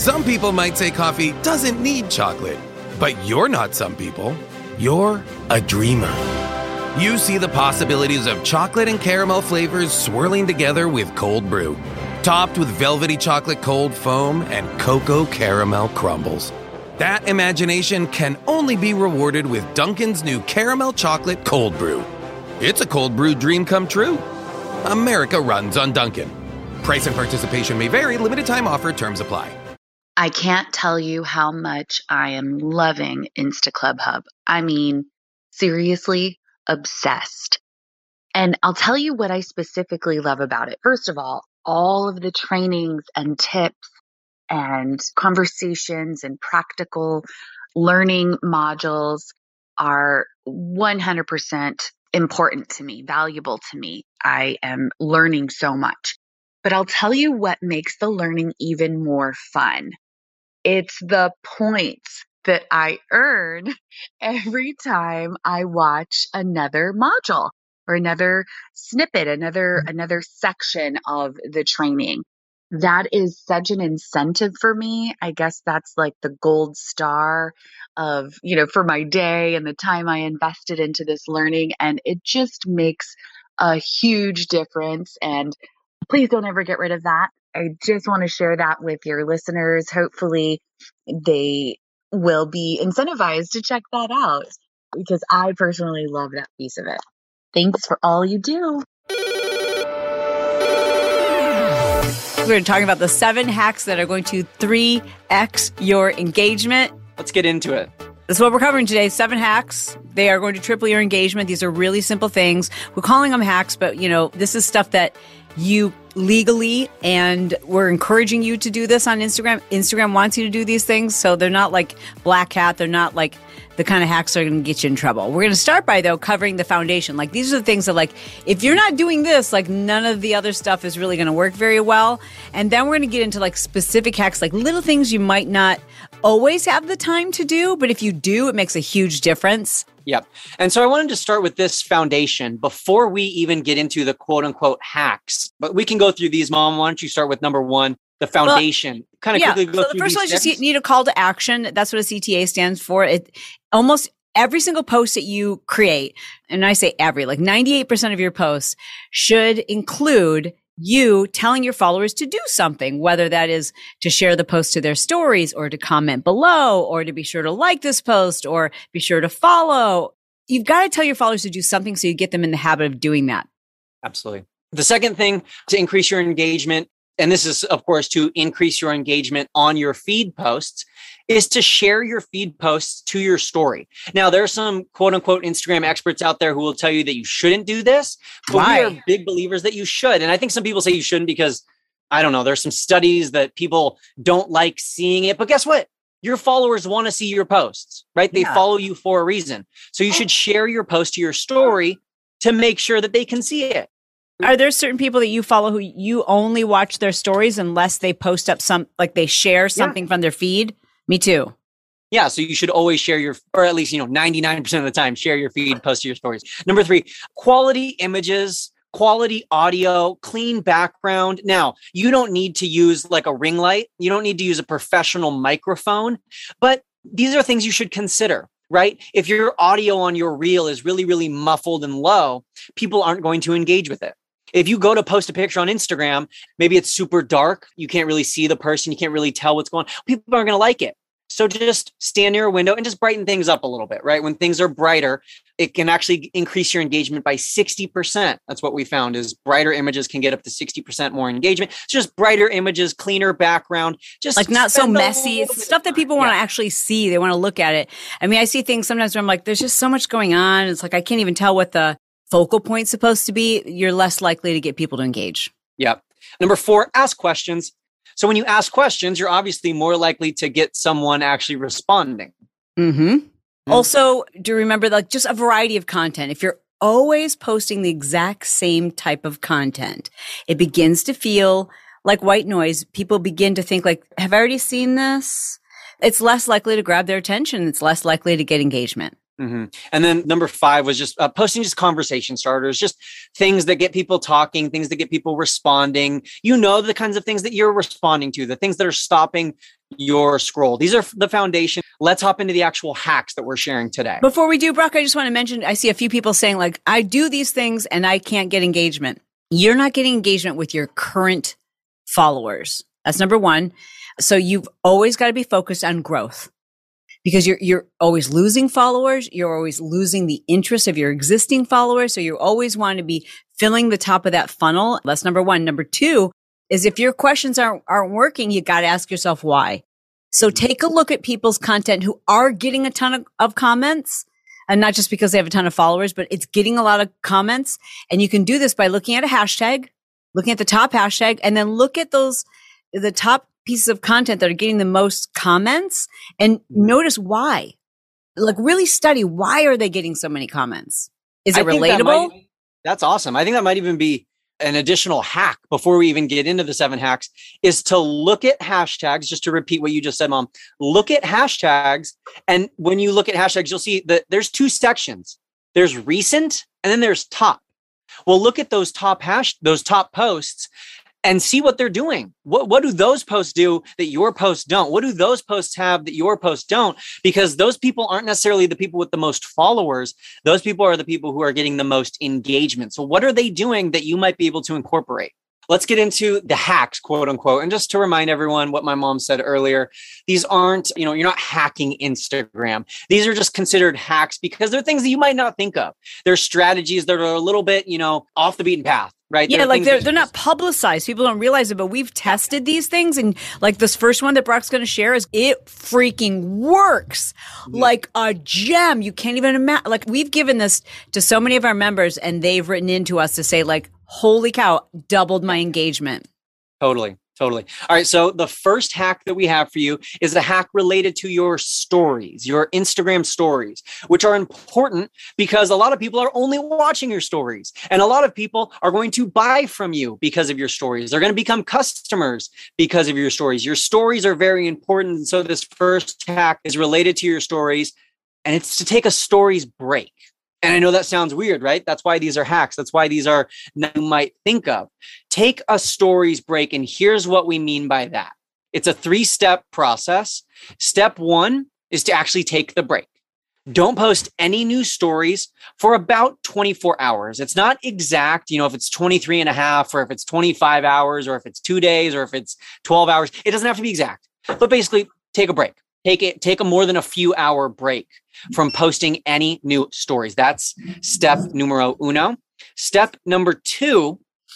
Some people might say coffee doesn't need chocolate, but you're not some people. You're a dreamer. You see the possibilities of chocolate and caramel flavors swirling together with cold brew, topped with velvety chocolate cold foam and cocoa caramel crumbles. That imagination can only be rewarded with Dunkin's new caramel chocolate cold brew. It's a cold brew dream come true. America runs on Dunkin'. Price and participation may vary. Limited time offer. Terms apply. I can't tell you how much I am loving Insta Club Hub. I mean, seriously, obsessed. And I'll tell you what I specifically love about it. First of all of the trainings and tips and conversations and practical learning modules are 100% important to me, valuable to me. I am learning so much. But I'll tell you what makes the learning even more fun. It's the points that I earn every time I watch another module or another snippet, another section of the training. That is such an incentive for me. I guess that's like the gold star of, for my day and the time I invested into this learning. And it just makes a huge difference. And please don't ever get rid of that. I just want to share that with your listeners. Hopefully they will be incentivized to check that out because I personally love that piece of it. Thanks for all you do. We're talking about the 7 hacks that are going to 3x your engagement. Let's get into it. That's what we're covering today. 7 hacks. They are going to triple your engagement. These are really simple things. We're calling them hacks, but this is stuff that you legally, and we're encouraging you to do this on Instagram. Instagram wants you to do these things. So they're not like black hat. They're not like the kind of hacks that are going to get you in trouble. We're going to start by, though, covering the foundation. Like, these are the things that, like, if you're not doing this, like, none of the other stuff is really going to work very well. And then we're going to get into, like, specific hacks, like little things you might not always have the time to do. But if you do, it makes a huge difference. Yep. And so I wanted to start with this foundation before we even get into the quote unquote hacks. But we can go through these, Mom. Why don't you start with number 1, the foundation? Quickly go through. The first one is steps. just you need a call to action. That's what a CTA stands for. It almost every single post that you create, and I say every, like 98% of your posts should include you telling your followers to do something, whether that is to share the post to their stories or to comment below or to be sure to like this post or be sure to follow. You've got to tell your followers to do something so you get them in the habit of doing that. Absolutely. The second thing to increase your engagement, and this is, of course, to increase your engagement on your feed posts, is to share your feed posts to your story. Now, there are some quote unquote Instagram experts out there who will tell you that you shouldn't do this, but Why? we are big believers that you should. And I think some people say you shouldn't because, I don't know, there's some studies that people don't like seeing it. But guess what? Your followers want to see your posts, right? They follow you for a reason. So you should share your post to your story to make sure that they can see it. Are there certain people that you follow who you only watch their stories unless they post up like they share something from their feed? Me too. Yeah. So you should always share or at least, 99% of the time, share your feed, post to your stories. Number 3, quality images, quality audio, clean background. Now, you don't need to use like a ring light. You don't need to use a professional microphone, but these are things you should consider, right? If your audio on your reel is really, really muffled and low, people aren't going to engage with it. If you go to post a picture on Instagram, maybe it's super dark. You can't really see the person. You can't really tell what's going on. People aren't going to like it. So just stand near a window and just brighten things up a little bit, right? When things are brighter, it can actually increase your engagement by 60%. That's what we found is brighter images can get up to 60% more engagement. It's just brighter images, cleaner background, just like not so messy. It's stuff that people want to actually see. They want to look at it. I mean, I see things sometimes where I'm like, there's just so much going on. It's like, I can't even tell what the focal point's supposed to be. You're less likely to get people to engage. Yep. Number 4, ask questions. So when you ask questions, you're obviously more likely to get someone actually responding. Mm-hmm. Also, do remember like just a variety of content. If you're always posting the exact same type of content, it begins to feel like white noise. People begin to think like, have I already seen this? It's less likely to grab their attention. It's less likely to get engagement. Mm-hmm. And then number 5 was just posting just conversation starters, just things that get people talking, things that get people responding. The kinds of things that you're responding to, the things that are stopping your scroll. These are the foundation. Let's hop into the actual hacks that we're sharing today. Before we do, Brock, I just want to mention, I see a few people saying like, I do these things and I can't get engagement. You're not getting engagement with your current followers. That's number one. So you've always got to be focused on growth because you're always losing followers. You're always losing the interest of your existing followers. So you always want to be filling the top of that funnel. That's number one. Number two is if your questions aren't working, you got to ask yourself why. So take a look at people's content who are getting a ton of comments, and not just because they have a ton of followers, but it's getting a lot of comments. And you can do this by looking at a hashtag, looking at the top hashtag, and then look at the top pieces of content that are getting the most comments and notice why. Like really study, why are they getting so many comments? Is it relatable? That's awesome. I think that might even be an additional hack before we even get into the 7 hacks is to look at hashtags. Just to repeat what you just said, Mom, look at hashtags. And when you look at hashtags, you'll see that there's 2 sections. There's recent and then there's top. Well, look at those top posts and see what they're doing. What do those posts do that your posts don't? What do those posts have that your posts don't? Because those people aren't necessarily the people with the most followers. Those people are the people who are getting the most engagement. So what are they doing that you might be able to incorporate? Let's get into the hacks, quote unquote. And just to remind everyone what my mom said earlier, these aren't, you're not hacking Instagram. These are just considered hacks because they're things that you might not think of. They're strategies that are a little bit, off the beaten path. Right? Yeah, like they're not publicized. People don't realize it, but we've tested these things. And like this first one that Brock's going to share it freaking works like a gem. You can't even imagine. Like we've given this to so many of our members and they've written into us to say like, holy cow, doubled my engagement. Totally. All right. So the first hack that we have for you is a hack related to your stories, your Instagram stories, which are important because a lot of people are only watching your stories and a lot of people are going to buy from you because of your stories. They're going to become customers because of your stories. Your stories are very important. And so this first hack is related to your stories and it's to take a stories break. And I know that sounds weird, right? That's why these are hacks. That's why these are you might think of. Take a stories break. And here's what we mean by that. It's a 3-step process. Step 1 is to actually take the break. Don't post any new stories for about 24 hours. It's not exact, if it's 23 and a half, or if it's 25 hours, or if it's 2 days, or if it's 12 hours. It doesn't have to be exact, but basically take a break. Take a more than a few hour break from posting any new stories. That's step numero uno. Step number 2,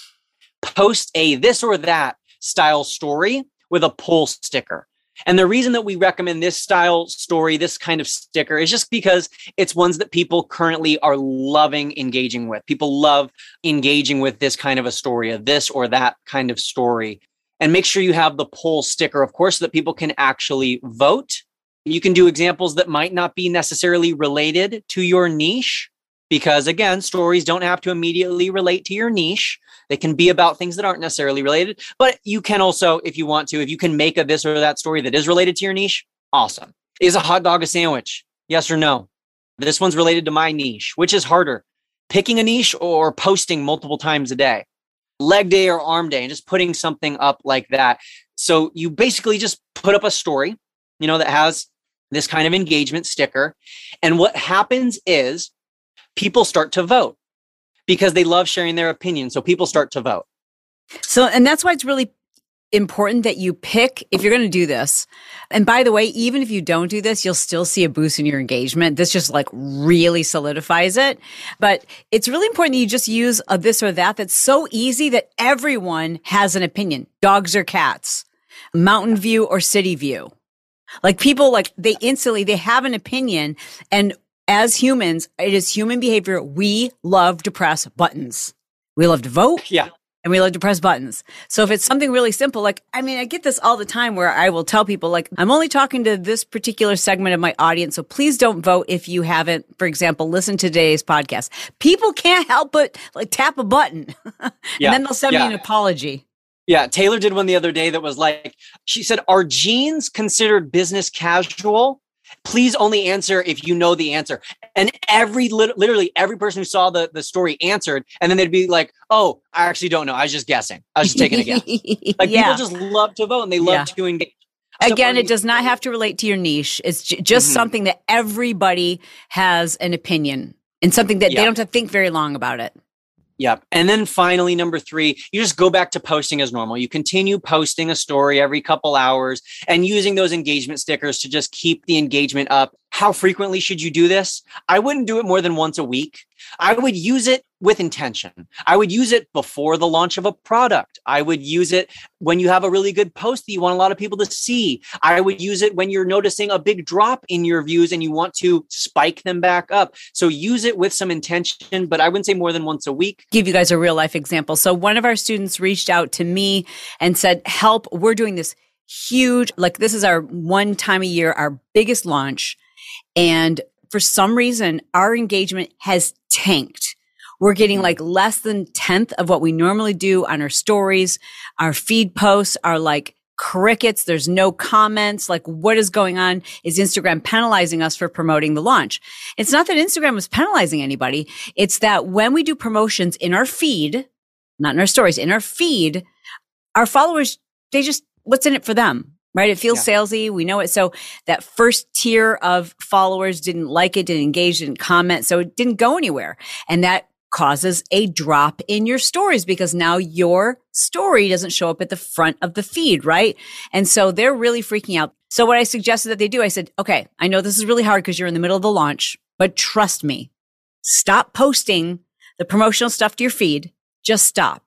post a this or that style story with a pull sticker. And the reason that we recommend this style story, this kind of sticker, is just because it's ones that people currently are loving engaging with. People love engaging with this kind of a story, a this or that kind of story. And make sure you have the poll sticker, of course, so that people can actually vote. You can do examples that might not be necessarily related to your niche because, again, stories don't have to immediately relate to your niche. They can be about things that aren't necessarily related. But you can also, if you want to, if you can make a this or that story that is related to your niche, awesome. Is a hot dog a sandwich? Yes or no? This one's related to my niche. Which is harder, picking a niche or posting multiple times a day? Leg day or arm day, and just putting something up like that. So you basically just put up a story, that has this kind of engagement sticker. And what happens is people start to vote because they love sharing their opinion. So people start to vote. So, and that's why it's really important that you pick, if you're going to do this. And by the way, even if you don't do this, you'll still see a boost in your engagement. This just like really solidifies it. But it's really important that you just use a this or that. That's so easy that everyone has an opinion. Dogs or cats, mountain view or city view. Like people, they have an opinion. And as humans, it is human behavior. We love to press buttons. We love to vote. Yeah. And we love to press buttons. So if it's something really simple, I get this all the time where I will tell people, I'm only talking to this particular segment of my audience. So please don't vote if you haven't, for example, listened to today's podcast. People can't help but tap a button and then they'll send me an apology. Yeah. Taylor did one the other day that was she said, are jeans considered business casual? Please only answer if you know the answer. And literally every person who saw the story answered. And then they'd be like, oh, I actually don't know. I was just guessing. I was just taking a guess. People just love to vote and they love to engage. Again, it does not have to relate to your niche. It's just something that everybody has an opinion and something that they don't have to think very long about it. Yep. And then finally, number 3, you just go back to posting as normal. You continue posting a story every couple hours and using those engagement stickers to just keep the engagement up. How frequently should you do this? I wouldn't do it more than once a week. I would use it with intention. I would use it before the launch of a product. I would use it when you have a really good post that you want a lot of people to see. I would use it when you're noticing a big drop in your views and you want to spike them back up. So use it with some intention, but I wouldn't say more than once a week. Give you guys a real life example. So one of our students reached out to me and said, help, we're doing this huge, like this is our one time a year, our biggest launch. And for some reason, our engagement has tanked. We're getting like less than 1/10 of what we normally do on our stories. Our feed posts are like crickets. There's no comments. Like, what is going on? Is Instagram penalizing us for promoting the launch? It's not that Instagram is penalizing anybody. It's that when we do promotions in our feed, not in our stories, in our feed, our followers, they just, what's in it for them? Right? It feels salesy. We know it. So that first tier of followers didn't like it, didn't engage, didn't comment. So it didn't go anywhere. And that causes a drop in your stories because now your story doesn't show up at the front of the feed, right? And so they're really freaking out. So what I suggested that they do, I said, okay, I know this is really hard because you're in the middle of the launch, but trust me, stop posting the promotional stuff to your feed. Just stop.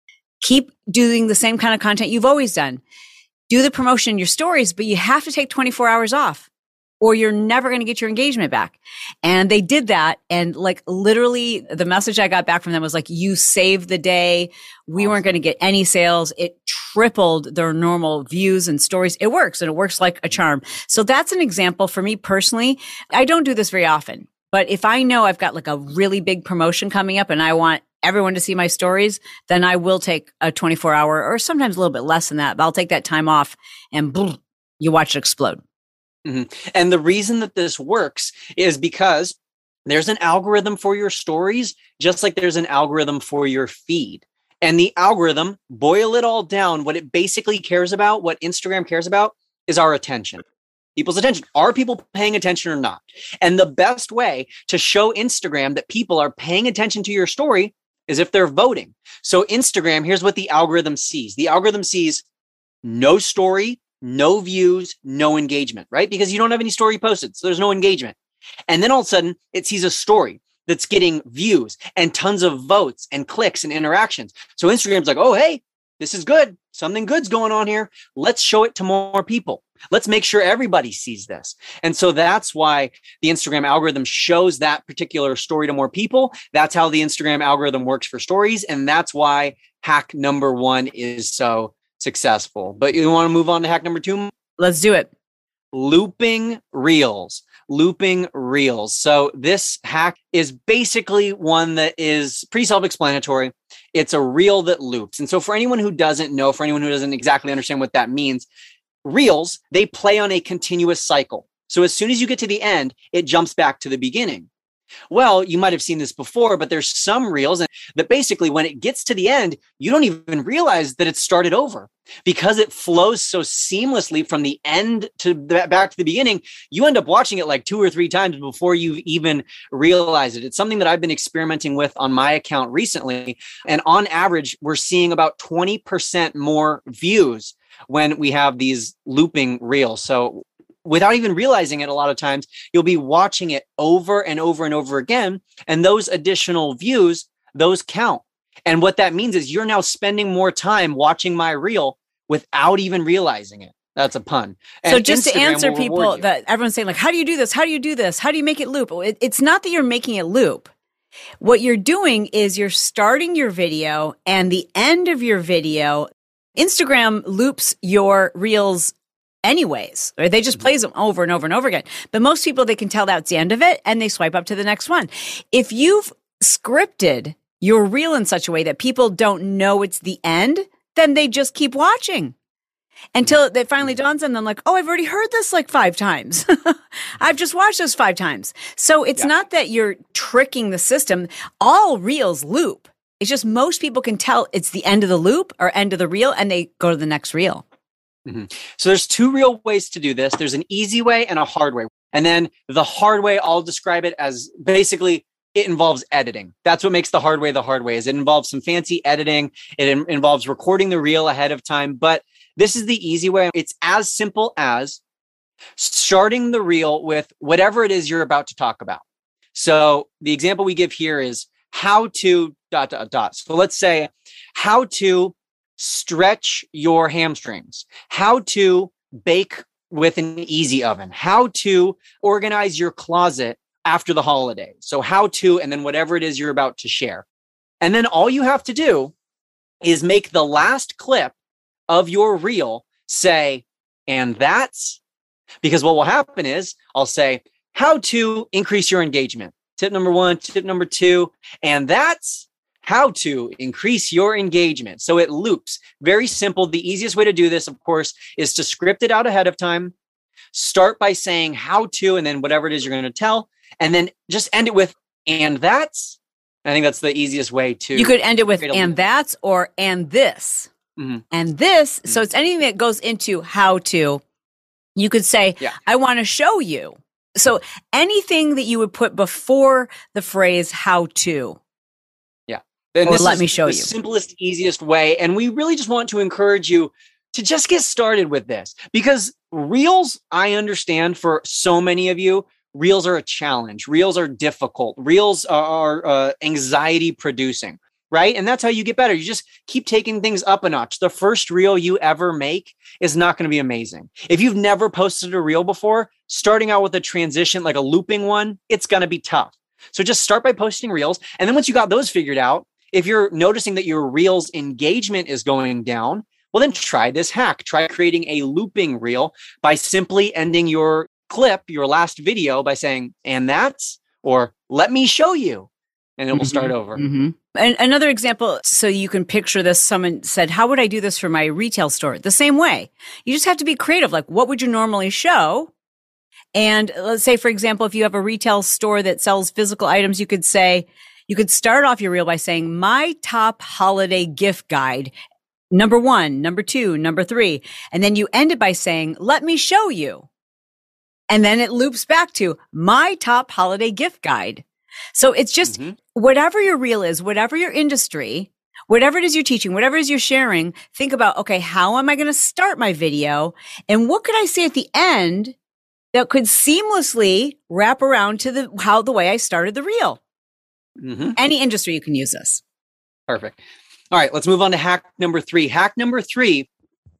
Keep doing the same kind of content you've always done. Do the promotion in your stories, but you have to take 24 hours off or you're never going to get your engagement back. And they did that. And like literally the message I got back from them was like, you saved the day. We weren't going to get any sales. It tripled their normal views and stories. It works and it works like a charm. So that's an example for me personally. I don't do this very often, but if I know I've got like a really big promotion coming up and I want everyone to see my stories, then I will take a 24-hour or sometimes a little bit less than that, but I'll take that time off and boom, you watch it explode. And the reason that this works is because there's an algorithm for your stories, just like there's an algorithm for your feed. And the algorithm, boil it all down, what it basically cares about, what Instagram cares about is our attention. People's attention. Are people paying attention or not? And the best way to show Instagram that people are paying attention to your story is if they're voting. So Instagram, here's what the algorithm sees. The algorithm sees no story, no views, no engagement, right? Because you don't have any story posted, so there's no engagement. And then all of a sudden, it sees a story that's getting views and tons of votes and clicks and interactions. So Instagram's like, oh, hey, this is good. Something good's going on here. Let's show it to more people. Let's make sure everybody sees this. And so that's why the Instagram algorithm shows that particular story to more people. That's how the Instagram algorithm works for stories. And that's why hack number 1 is so successful. But you want to move on to hack number 2? Let's do it. Looping reels. Looping reels. So this hack is basically one that is pretty self-explanatory. It's a reel that loops. And so for anyone who doesn't know, for anyone who doesn't exactly understand what that means, reels, they play on a continuous cycle. So as soon as you get to the end, it jumps back to the beginning. Well, you might have seen this before, but there's some reels that basically when it gets to the end, you don't even realize that it started over because it flows so seamlessly from the end to back to the beginning. You end up watching it like 2 or 3 times before you even realize it. It's something that I've been experimenting with on my account recently. And on average, we're seeing about 20% more views when we have these looping reels. So without even realizing it, a lot of times you'll be watching it over and over and over again. And those additional views, those count. And what that means is you're now spending more time watching my reel without even realizing it. That's a pun. And so just Instagram to answer will people reward you. that everyone's saying like, how do you do this? How do you do this? How do you make it loop? It's not that you're making it loop. What you're doing is you're starting your video and the end of your video, Instagram loops your reels anyways, or they just plays them over and over and over again. But most people, they can tell that's the end of it and they swipe up to the next one. If you've scripted your reel in such a way that people don't know it's the end, then they just keep watching until it finally dawns on them like, oh, I've already heard this like 5 times. I've just watched this 5 times. So it's not that you're tricking the system. All reels loop. It's just most people can tell it's the end of the loop or end of the reel and they go to the next reel. So there's two real ways to do this. There's an easy way and a hard way. And then the hard way, I'll describe it as basically it involves editing. That's what makes the hard way is it involves some fancy editing. It involves recording the reel ahead of time. But this is the easy way. It's as simple as starting the reel with whatever it is you're about to talk about. So the example we give here is how to ... So let's say how to stretch your hamstrings, how to bake with an easy oven, how to organize your closet after the holidays. So how to, and then whatever it is you're about to share. And then all you have to do is make the last clip of your reel say, and that's, because what will happen is I'll say, how to increase your engagement. Tip number 1, tip number 2, and that's how to increase your engagement. So it loops. Very simple. The easiest way to do this, of course, is to script it out ahead of time. Start by saying how to, and then whatever it is you're going to tell, and then just end it with, and that's. I think that's the easiest way to. You could end it with, and that's, or, and this. Mm-hmm. And this. Mm-hmm. So it's anything that goes into how to. You could say, I want to show you. So anything that you would put before the phrase how to. And or let me show you. The simplest, easiest way. And we really just want to encourage you to just get started with this, because reels, I understand for so many of you, reels are a challenge. Reels are difficult. Reels are anxiety producing, right? And that's how you get better. You just keep taking things up a notch. The first reel you ever make is not going to be amazing. If you've never posted a reel before, starting out with a transition, like a looping one, it's going to be tough. So just start by posting reels. And then once you got those figured out, if you're noticing that your reels engagement is going down, well, then try this hack. Try creating a looping reel by simply ending your clip, your last video, by saying, and that's, or let me show you, and it will start over. Mm-hmm. And another example, so you can picture this, someone said, how would I do this for my retail store? The same way. You just have to be creative. Like, what would you normally show? And let's say, for example, if you have a retail store that sells physical items, you could start off your reel by saying, my top holiday gift guide, number 1, number 2, number 3. And then you end it by saying, let me show you. And then it loops back to my top holiday gift guide. So it's just whatever your reel is, whatever your industry, whatever it is you're teaching, whatever it is you're sharing, think about, okay, how am I going to start my video? And what could I say at the end that could seamlessly wrap around to the way I started the reel? Any industry, you can use this. Perfect. All right, let's move on to hack number 3. Hack number 3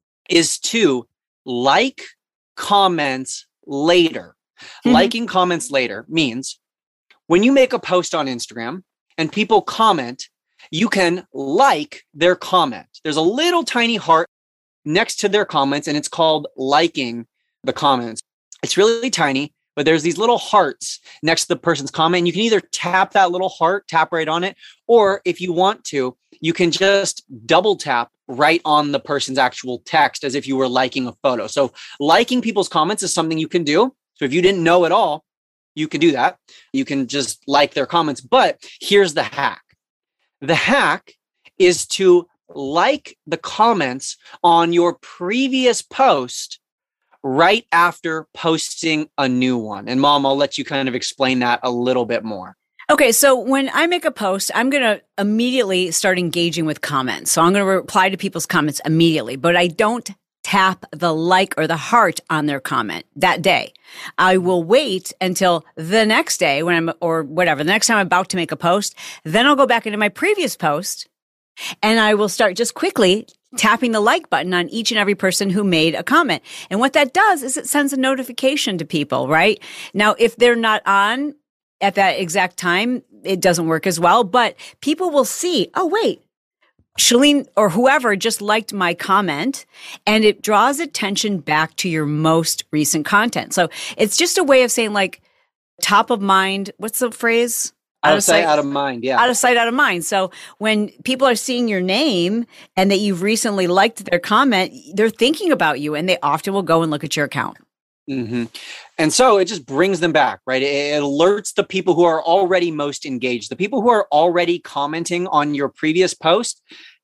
is to like comments later. Liking comments later means when you make a post on Instagram and people comment, you can like their comment. There's a little tiny heart next to their comments, and it's called liking the comments. It's really tiny, but there's these little hearts next to the person's comment. And you can either tap that little heart, tap right on it, or if you want to, you can just double tap right on the person's actual text as if you were liking a photo. So liking people's comments is something you can do. So if you didn't know at all, you can do that. You can just like their comments. But here's the hack. The hack is to like the comments on your previous post right after posting a new one. And Mom, I'll let you kind of explain that a little bit more. Okay, so when I make a post, I'm going to immediately start engaging with comments. So I'm going to reply to people's comments immediately, but I don't tap the like or the heart on their comment that day. I will wait until the next day the next time I'm about to make a post. Then I'll go back into my previous post and I will start just quickly tapping the like button on each and every person who made a comment. And what that does is it sends a notification to people, right? Now, if they're not on at that exact time, it doesn't work as well, but people will see, oh, wait, Chalene or whoever just liked my comment, and it draws attention back to your most recent content. So it's just a way of saying, like, top of mind. What's the phrase? Out of sight, out of mind. Yeah. Out of sight, out of mind. So when people are seeing your name and that you've recently liked their comment, they're thinking about you, and they often will go and look at your account. Mm-hmm. And so it just brings them back, right? It alerts the people who are already most engaged, the people who are already commenting on your previous post.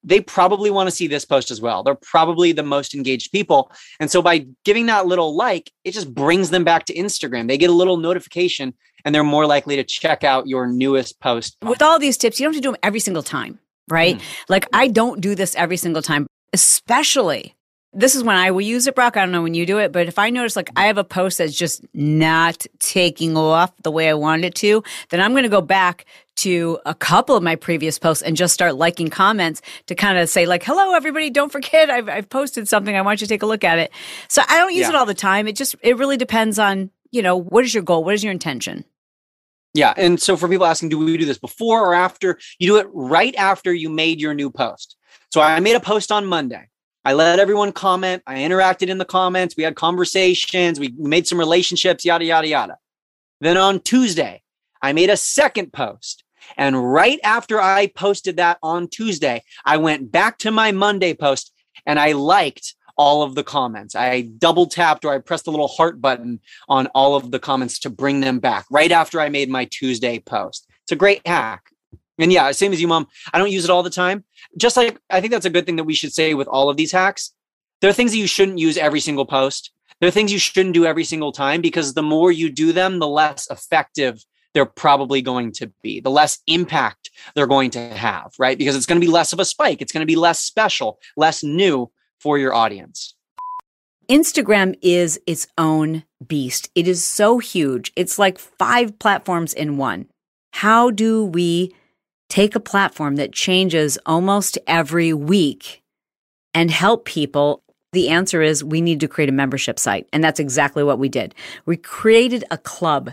they probably want to see this post as well. They're probably the most engaged people. And so by giving that little like, it just brings them back to Instagram. They get a little notification and they're more likely to check out your newest post. With all these tips, you don't have to do them every single time, right? Like I don't do this every single time, especially. This is when I will use it, Brock. I don't know when you do it, but if I notice like I have a post that's just not taking off the way I wanted it to, then I'm going to go back to a couple of my previous posts and just start liking comments to kind of say like, hello, everybody, don't forget I've posted something. I want you to take a look at it. So I don't use it all the time. It really depends on, what is your goal? What is your intention? Yeah. And so for people asking, do we do this before or after? You do it right after you made your new post. So I made a post on Monday. I let everyone comment. I interacted in the comments. We had conversations. We made some relationships, yada, yada, yada. Then on Tuesday, I made a second post. And right after I posted that on Tuesday, I went back to my Monday post and I liked all of the comments. I double tapped or I pressed the little heart button on all of the comments to bring them back right after I made my Tuesday post. It's a great hack. And yeah, same as you, Mom. I don't use it all the time. Just like I think that's a good thing that we should say with all of these hacks. There are things that you shouldn't use every single post. There are things you shouldn't do every single time because the more you do them, the less effective they're probably going to be, the less impact they're going to have, right? Because it's going to be less of a spike. It's going to be less special, less new for your audience. Instagram is its own beast. It is so huge. It's like 5 platforms in one. How do we take a platform that changes almost every week and help people? The answer is we need to create a membership site. And that's exactly what we did. We created a club,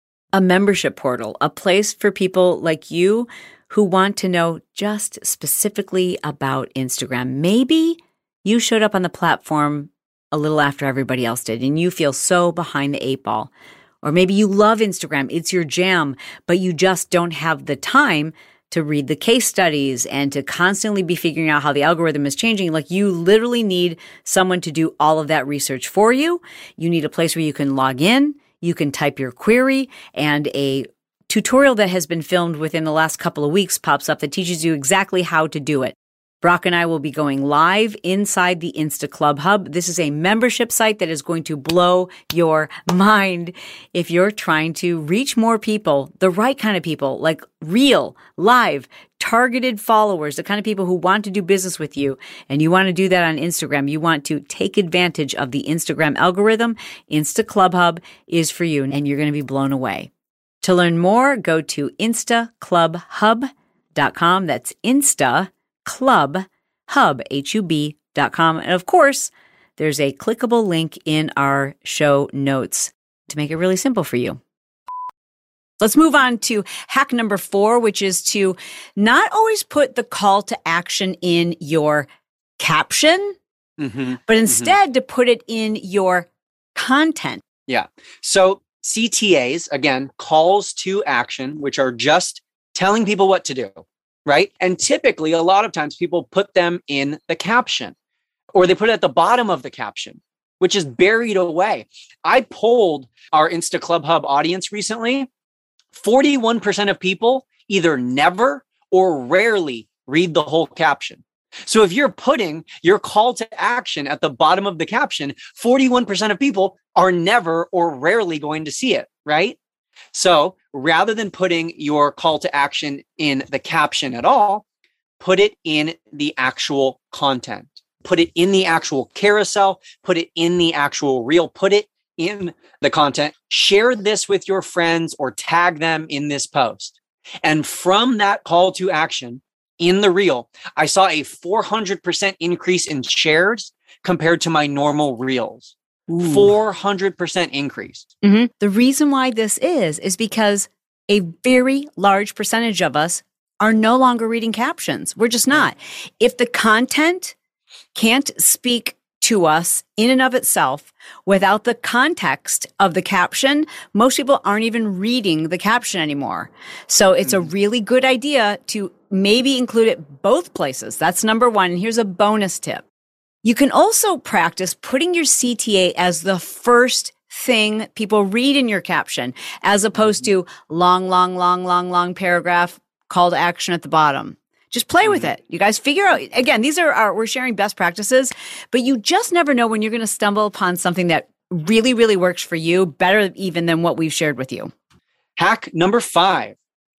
a membership portal, a place for people like you who want to know just specifically about Instagram. Maybe you showed up on the platform a little after everybody else did and you feel so behind the 8 ball. Or maybe you love Instagram, it's your jam, but you just don't have the time to read the case studies and to constantly be figuring out how the algorithm is changing. Like you literally need someone to do all of that research for you. You need a place where you can log in, you can type your query, and a tutorial that has been filmed within the last couple of weeks pops up that teaches you exactly how to do it. Brock and I will be going live inside the Insta Club Hub. This is a membership site that is going to blow your mind if you're trying to reach more people, the right kind of people, like real, live, targeted followers, the kind of people who want to do business with you. And you want to do that on Instagram. You want to take advantage of the Instagram algorithm. Insta Club Hub is for you, and you're going to be blown away. To learn more, go to instaclubhub.com. That's Insta Club Hub, HUB.com. And of course, there's a clickable link in our show notes to make it really simple for you. Let's move on to hack number 4, which is to not always put the call to action in your caption, but instead to put it in your content. Yeah. So CTAs, again, calls to action, which are just telling people what to do. Right? And typically, a lot of times people put them in the caption or they put it at the bottom of the caption, which is buried away. I polled our Insta Club Hub audience recently. 41% of people either never or rarely read the whole caption. So if you're putting your call to action at the bottom of the caption, 41% of people are never or rarely going to see it, right? So rather than putting your call to action in the caption at all, put it in the actual content, put it in the actual carousel, put it in the actual reel, put it in the content, share this with your friends or tag them in this post. And from that call to action in the reel, I saw a 400% increase in shares compared to my normal reels. 400% increase. The reason why this is because a very large percentage of us are no longer reading captions. We're just not. If the content can't speak to us in and of itself without the context of the caption, most people aren't even reading the caption anymore. So it's a really good idea to maybe include it both places. That's number 1. And here's a bonus tip. You can also practice putting your CTA as the first thing people read in your caption, as opposed to long paragraph, call to action at the bottom. Just play with it. You guys figure out, again, these are we're sharing best practices, but you just never know when you're going to stumble upon something that really, really works for you, better even than what we've shared with you. Hack number 5,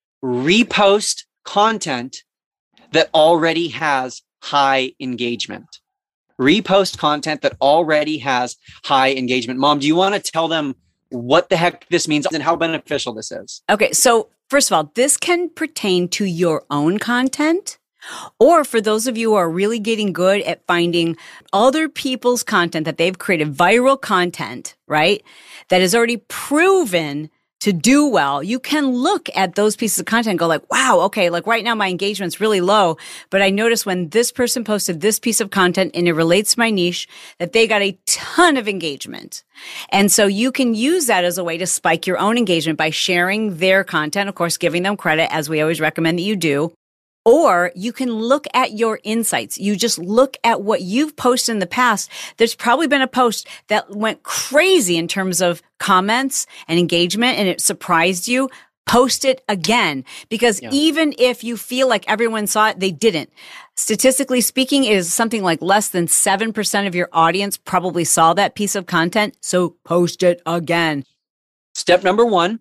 repost content that already has high engagement. Repost content that already has high engagement. Mom, do you want to tell them what the heck this means and how beneficial this is? Okay, so first of all, this can pertain to your own content, or for those of you who are really getting good at finding other people's content that they've created, viral content, right? That is already proven to do well. You can look at those pieces of content and go like, wow, okay, like right now my engagement's really low, but I noticed when this person posted this piece of content and it relates to my niche, that they got a ton of engagement. And so you can use that as a way to spike your own engagement by sharing their content, of course, giving them credit, as we always recommend that you do. Or you can look at your insights. You just look at what you've posted in the past. There's probably been a post that went crazy in terms of comments and engagement, and it surprised you. Post it again, because even if you feel like everyone saw it, they didn't. Statistically speaking, it is something like less than 7% of your audience probably saw that piece of content. So post it again. Step number 1,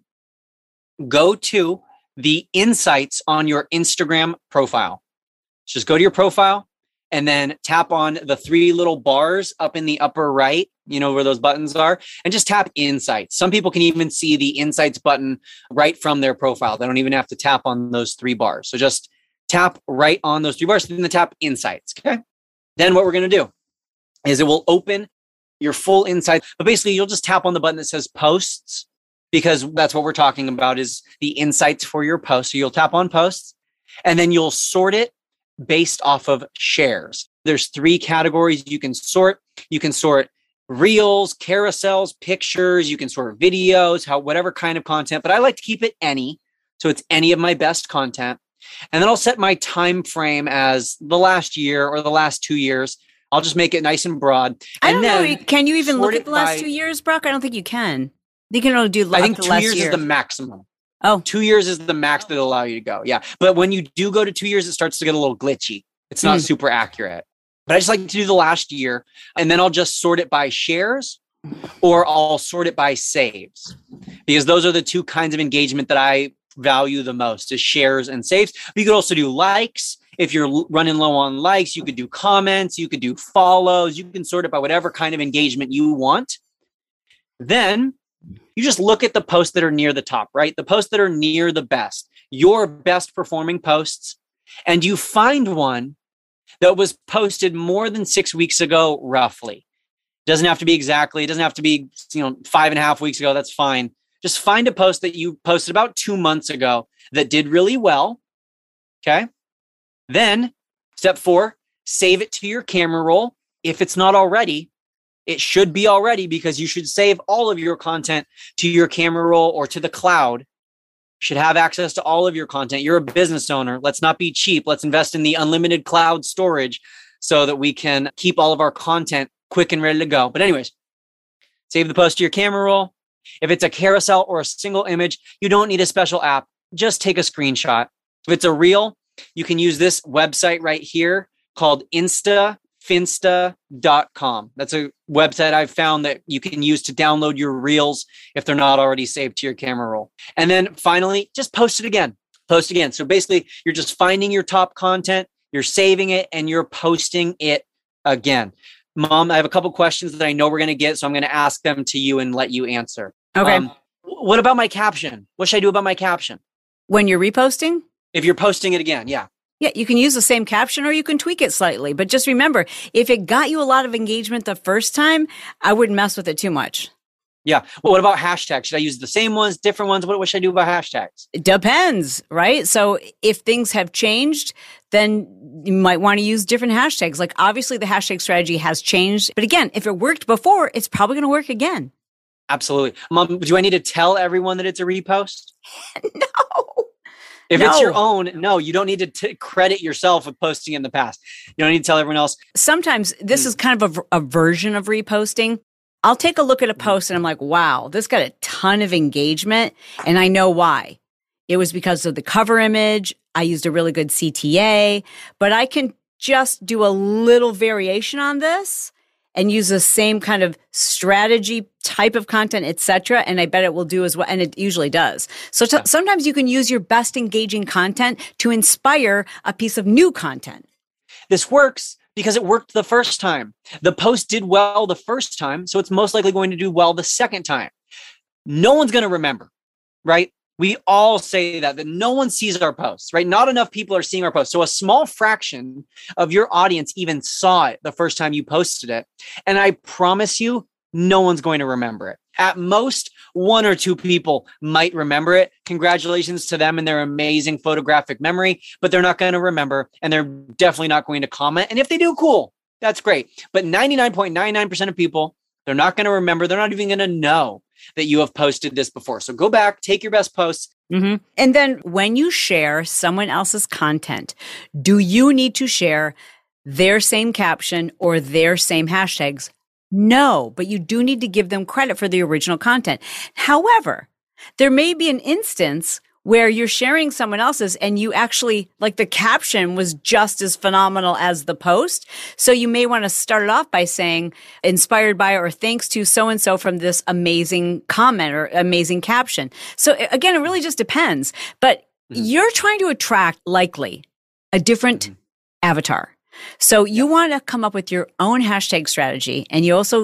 go to the insights on your Instagram profile. Just go to your profile and then tap on the 3 little bars up in the upper right, you know where those buttons are, and just tap insights. Some people can even see the insights button right from their profile. They don't even have to tap on those 3 bars. So just tap right on those 3 bars and then tap insights. Okay. Then what we're going to do is it will open your full insight, but basically you'll just tap on the button that says posts, because that's what we're talking about is the insights for your post. So you'll tap on posts and then you'll sort it based off of shares. There's 3 categories you can sort. You can sort reels, carousels, pictures. You can sort videos, whatever kind of content, but I like to keep it any. So it's any of my best content. And then I'll set my time frame as the last year or the last 2 years. I'll just make it nice and broad. I don't know. Can you even look at the last 2 years, Brock? I don't think you can. You can only do I think 2 years is the maximum. Oh, 2 years is the max that allow you to go. Yeah. But when you do go to 2 years, it starts to get a little glitchy. It's not super accurate. But I just like to do the last year, and then I'll just sort it by shares or I'll sort it by saves, because those are the 2 kinds of engagement that I value the most, is shares and saves. But you could also do likes. If you're running low on likes, you could do comments, you could do follows. You can sort it by whatever kind of engagement you want. Then you just look at the posts that are near the top, right? The posts that are near the best, your best performing posts, and you find one that was posted more than 6 weeks ago, roughly. Doesn't have to be exactly. It doesn't have to be, 5.5 weeks ago. That's fine. Just find a post that you posted about 2 months ago that did really well. Okay. Then step 4, save it to your camera roll. If it's not already, it should be already, because you should save all of your content to your camera roll or to the cloud. You should have access to all of your content. You're a business owner. Let's not be cheap. Let's invest in the unlimited cloud storage so that we can keep all of our content quick and ready to go. But anyways, save the post to your camera roll. If it's a carousel or a single image, you don't need a special app. Just take a screenshot. If it's a reel, you can use this website right here called Finsta.com. That's a website I've found that you can use to download your reels if they're not already saved to your camera roll. And then finally, just post it again. Post again. So basically, you're just finding your top content, you're saving it, and you're posting it again. Mom, I have a couple questions that I know we're going to get, so I'm going to ask them to you and let you answer. okay. What about my caption? What should I do about my caption? When you're reposting? If you're posting it again, yeah. Yeah, you can use the same caption or you can tweak it slightly. But just remember, if it got you a lot of engagement the first time, I wouldn't mess with it too much. Yeah. Well, what about hashtags? Should I use the same ones, different ones? What should I do about hashtags? It depends, right? So if things have changed, then you might want to use different hashtags. Like obviously the hashtag strategy has changed. But again, if it worked before, it's probably going to work again. Absolutely. Mom, do I need to tell everyone that it's a repost? No. If it's your own, no, you don't need to credit yourself with posting in the past. You don't need to tell everyone else. Sometimes this is kind of a version of reposting. I'll take a look at a post and I'm like, wow, this got a ton of engagement and I know why. It was because of the cover image. I used a really good CTA, but I can just do a little variation on this and use the same kind of strategy type of content, etc. And I bet it will do as well. And it usually does. So sometimes you can use your best engaging content to inspire a piece of new content. This works because it worked the first time. The post did well the first time, so it's most likely going to do well the second time. No one's going to remember, right? We all say that no one sees our posts, right? Not enough people are seeing our posts. So a small fraction of your audience even saw it the first time you posted it. And I promise you, no one's going to remember it. At most, 1 or 2 people might remember it. Congratulations to them and their amazing photographic memory, but they're not going to remember, and they're definitely not going to comment. And if they do, cool, that's great. But 99.99% of people, they're not going to remember. They're not even going to know that you have posted this before. So go back, take your best posts. Mm-hmm. And then when you share someone else's content, do you need to share their same caption or their same hashtags? No, but you do need to give them credit for the original content. However, there may be an instance where you're sharing someone else's and you actually, like, the caption was just as phenomenal as the post. So you may want to start it off by saying, inspired by or thanks to so-and-so from this amazing comment or amazing caption. So again, it really just depends. But you're trying to attract, likely, a different avatar. So you want to come up with your own hashtag strategy, and you also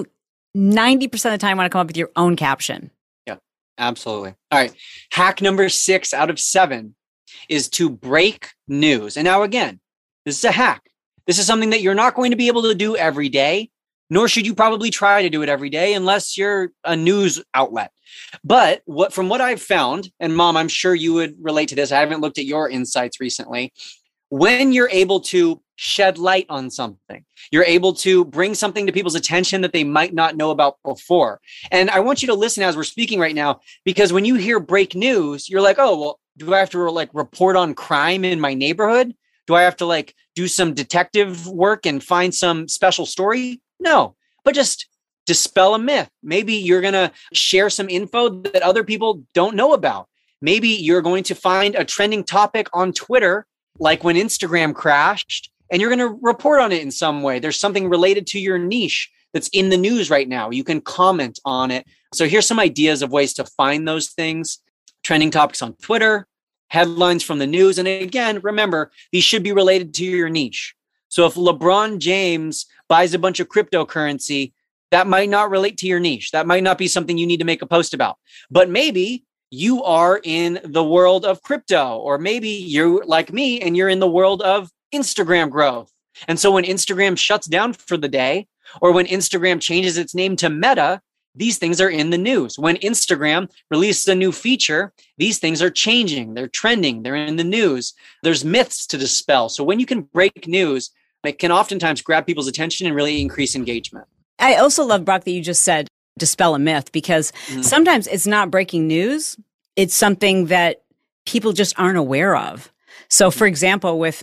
90% of the time want to come up with your own caption. Yeah, absolutely. All right. Hack number 6 out of 7 is to break news. And now again, this is a hack. This is something that you're not going to be able to do every day, nor should you probably try to do it every day unless you're a news outlet. But from what I've found, and Mom, I'm sure you would relate to this. I haven't looked at your insights recently. When you're able to shed light on something, you're able to bring something to people's attention that they might not know about before. And I want you to listen as we're speaking right now, because when you hear break news, you're like, oh, well, do I have to report on crime in my neighborhood? Do I have to do some detective work and find some special story? No, but just dispel a myth. Maybe you're going to share some info that other people don't know about. Maybe you're going to find a trending topic on Twitter, like when Instagram crashed, and you're going to report on it in some way. There's something related to your niche that's in the news right now. You can comment on it. So here's some ideas of ways to find those things. Trending topics on Twitter, headlines from the news. And again, remember, these should be related to your niche. So if LeBron James buys a bunch of cryptocurrency, that might not relate to your niche. That might not be something you need to make a post about. But maybe you are in the world of crypto, or maybe you're like me and you're in the world of Instagram growth. And so when Instagram shuts down for the day, or when Instagram changes its name to Meta, these things are in the news. When Instagram releases a new feature, these things are changing. They're trending. They're in the news. There's myths to dispel. So when you can break news, it can oftentimes grab people's attention and really increase engagement. I also love, Brock, that you just said dispel a myth, because sometimes it's not breaking news. It's something that people just aren't aware of. So for example, with,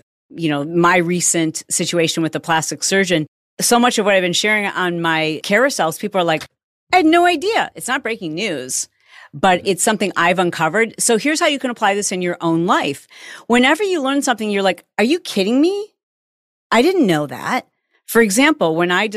my recent situation with the plastic surgeon, so much of what I've been sharing on my carousels, people are like, I had no idea. It's not breaking news, but it's something I've uncovered. So here's how you can apply this in your own life. Whenever you learn something, you're like, are you kidding me? I didn't know that. For example, when I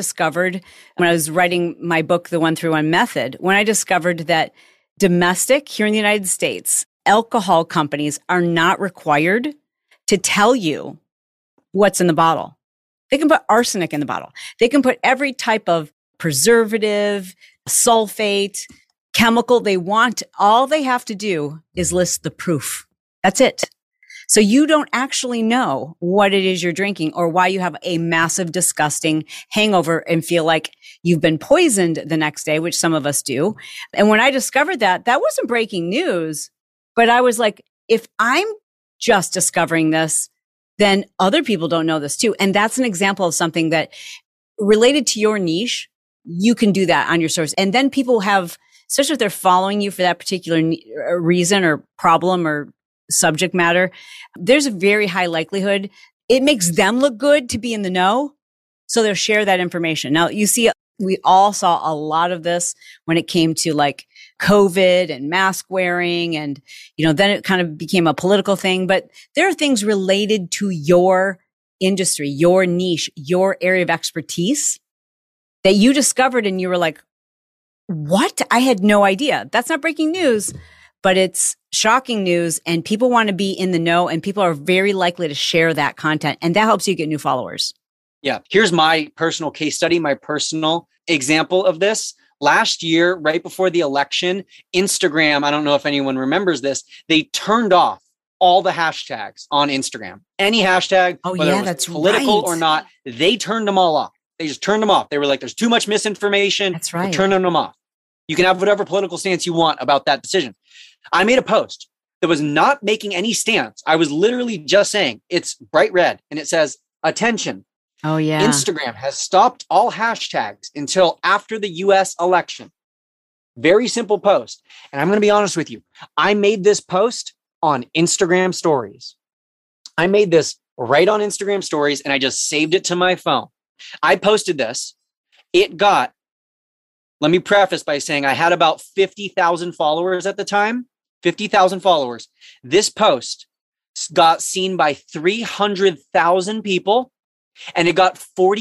was writing my book, The 1-through-1 Method, when I discovered that domestic, here in the United States, alcohol companies are not required to tell you what's in the bottle. They can put arsenic in the bottle. They can put every type of preservative, sulfate, chemical they want. All they have to do is list the proof. That's it. So you don't actually know what it is you're drinking or why you have a massive, disgusting hangover and feel like you've been poisoned the next day, which some of us do. And when I discovered that wasn't breaking news, but I was like, if I'm just discovering this, then other people don't know this too. And that's an example of something that related to your niche, you can do that on your source. And then people have, especially if they're following you for that particular reason or problem or subject matter, there's a very high likelihood it makes them look good to be in the know. So they'll share that information. Now, you see We all saw a lot of this when it came to like COVID and mask wearing. And, then it kind of became a political thing. But there are things related to your industry, your niche, your area of expertise that you discovered and you were like, what? I had no idea. That's not breaking news, but it's shocking news, and people want to be in the know, and people are very likely to share that content, and that helps you get new followers. Yeah. Here's my personal case study, my personal example of this. Last year, right before the election, Instagram, I don't know if anyone remembers this, they turned off all the hashtags on Instagram. Any hashtag, whether it was political or not, they turned them all off. They just turned them off. They were like, there's too much misinformation. That's right. We're turning them off. You can have whatever political stance you want about that decision. I made a post that was not making any stance. I was literally just saying it's bright red and it says, attention. Oh, yeah. Instagram has stopped all hashtags until after the US election. Very simple post. And I'm going to be honest with you. I made this post on Instagram stories. I made this right on Instagram stories and I just saved it to my phone. I posted this. It got, let me preface by saying I had about 50,000 followers at the time, 50,000 followers. This post got seen by 300,000 people and it got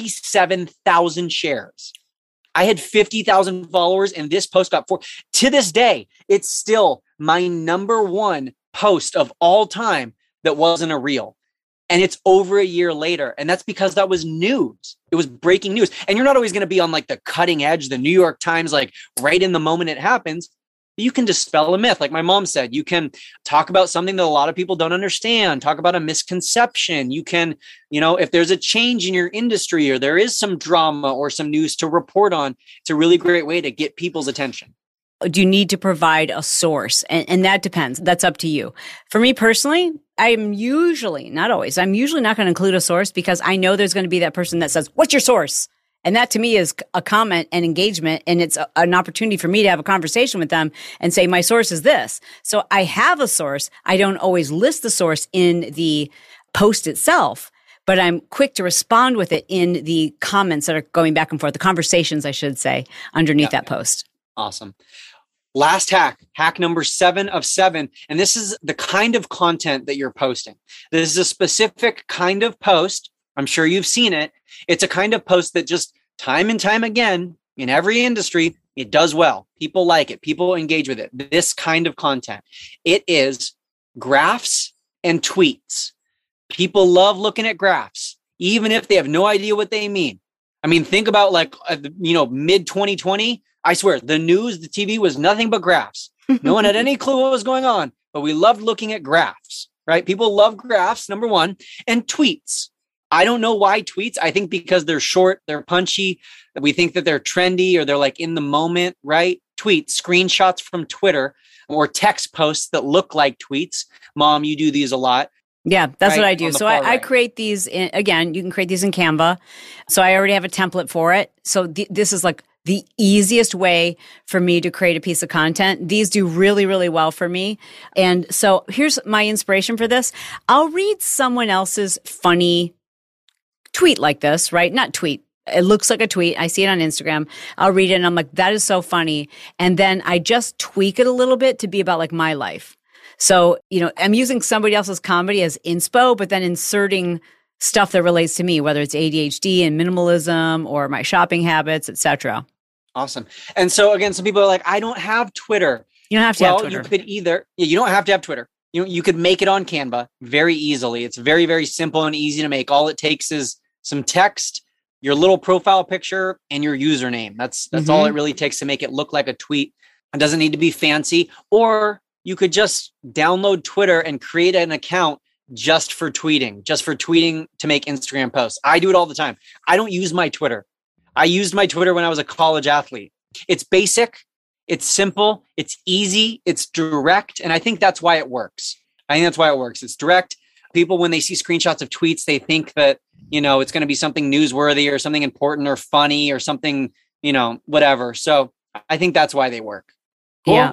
47,000 shares. I had 50,000 followers and this post got to this day, it's still my number one post of all time that wasn't a reel. And it's over a year later. And that's because that was news. It was breaking news. And you're not always going to be on like the cutting edge, the New York Times, like right in the moment it happens. You can dispel a myth. Like my mom said, you can talk about something that a lot of people don't understand, talk about a misconception. You can, if there's a change in your industry or there is some drama or some news to report on, it's a really great way to get people's attention. Do you need to provide a source? And that depends. That's up to you. For me personally, I'm usually, not always, I'm usually not going to include a source because I know there's going to be that person that says, what's your source? And that to me is a comment and engagement. And it's an opportunity for me to have a conversation with them and say, my source is this. So I have a source. I don't always list the source in the post itself, but I'm quick to respond with it in the comments that are going back and forth, the conversations, I should say, underneath that post. Awesome. Last hack number 7 of 7. And this is the kind of content that you're posting. This is a specific kind of post. I'm sure you've seen it. It's a kind of post that just time and time again in every industry, it does well. People like it. People engage with it. This kind of content. It is graphs and tweets. People love looking at graphs, even if they have no idea what they mean. I mean, think about like, mid 2020. I swear, the news, the TV was nothing but graphs. No one had any clue what was going on, but we loved looking at graphs, right? People love graphs, number one, and tweets. I don't know why tweets. I think because they're short, they're punchy. We think that they're trendy or they're like in the moment, right? Tweets, screenshots from Twitter or text posts that look like tweets. Mom, you do these a lot. Yeah, that's right? What I do. So I create these, again, you can create these in Canva. So I already have a template for it. So this is like the easiest way for me to create a piece of content. These do really, really well for me. And so here's my inspiration for this. I'll read someone else's funny tweet like this, right? Not tweet. It looks like a tweet. I see it on Instagram. I'll read it and I'm like, that is so funny. And then I just tweak it a little bit to be about like my life. So, I'm using somebody else's comedy as inspo, but then inserting stuff that relates to me, whether it's ADHD and minimalism or my shopping habits, etc. Awesome. And so again, some people are like, I don't have Twitter. You don't have to have Twitter. You could you don't have to have Twitter. You could make it on Canva very easily. It's very, very simple and easy to make. All it takes is some text, your little profile picture, and your username. That's all it really takes to make it look like a tweet. It doesn't need to be fancy. Or you could just download Twitter and create an account just for tweeting to make Instagram posts. I do it all the time. I don't use my Twitter. I used my Twitter when I was a college athlete. It's basic, it's simple, it's easy, it's direct. And I think that's why it works. It's direct. People, when they see screenshots of tweets, they think that, it's going to be something newsworthy or something important or funny or something, whatever. So I think that's why they work. Cool. Yeah.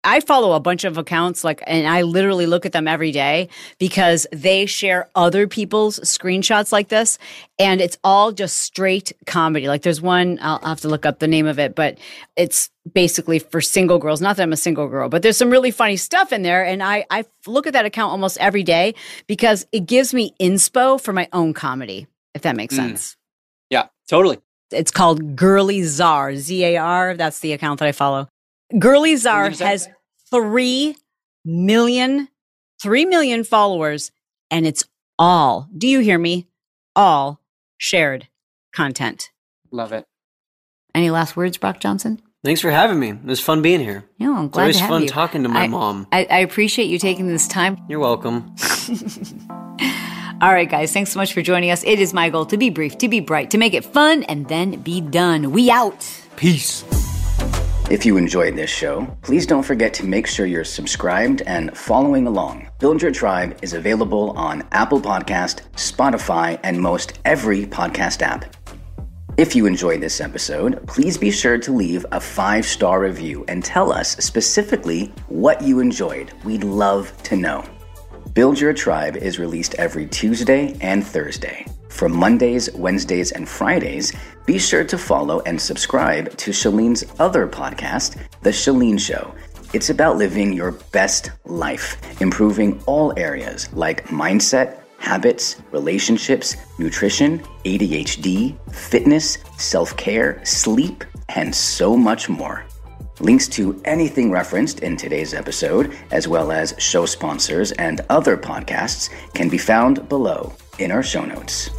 I follow a bunch of accounts and I literally look at them every day because they share other people's screenshots like this. And it's all just straight comedy. Like there's one, I'll have to look up the name of it, but it's basically for single girls. Not that I'm a single girl, but there's some really funny stuff in there. And I look at that account almost every day because it gives me inspo for my own comedy, if that makes sense. Yeah, totally. It's called Girly Czar, Z-A-R. That's the account that I follow. Girly Czar has 3 million followers, and it's all, do you hear me? All shared content. Love it. Any last words, Brock Johnson? Thanks for having me. It was fun being here. Yeah, I'm glad to have you. It's always fun talking to my mom. I appreciate you taking this time. You're welcome. All right, guys, thanks so much for joining us. It is my goal to be brief, to be bright, to make it fun, and then be done. We out. Peace. If you enjoyed this show, please don't forget to make sure you're subscribed and following along. Build Your Tribe is available on Apple Podcast, Spotify, and most every podcast app. If you enjoyed this episode, please be sure to leave a 5-star review and tell us specifically what you enjoyed. We'd love to know. Build Your Tribe is released every Tuesday and Thursday. For Mondays, Wednesdays, and Fridays, be sure to follow and subscribe to Shalene's other podcast, The Shalene Show. It's about living your best life, improving all areas like mindset, habits, relationships, nutrition, ADHD, fitness, self-care, sleep, and so much more. Links to anything referenced in today's episode, as well as show sponsors and other podcasts, can be found below in our show notes.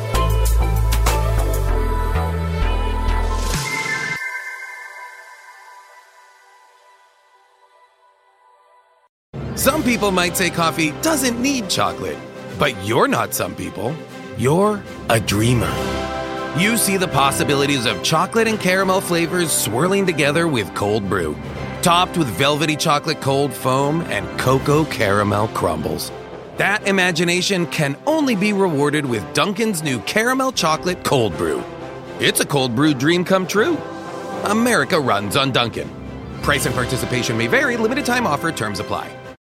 Some people might say coffee doesn't need chocolate, but you're not some people. You're a dreamer. You see the possibilities of chocolate and caramel flavors swirling together with cold brew, topped with velvety chocolate cold foam and cocoa caramel crumbles. That imagination can only be rewarded with Dunkin's new caramel chocolate cold brew. It's a cold brew dream come true. America runs on Dunkin'. Price and participation may vary. Limited time offer. Terms apply.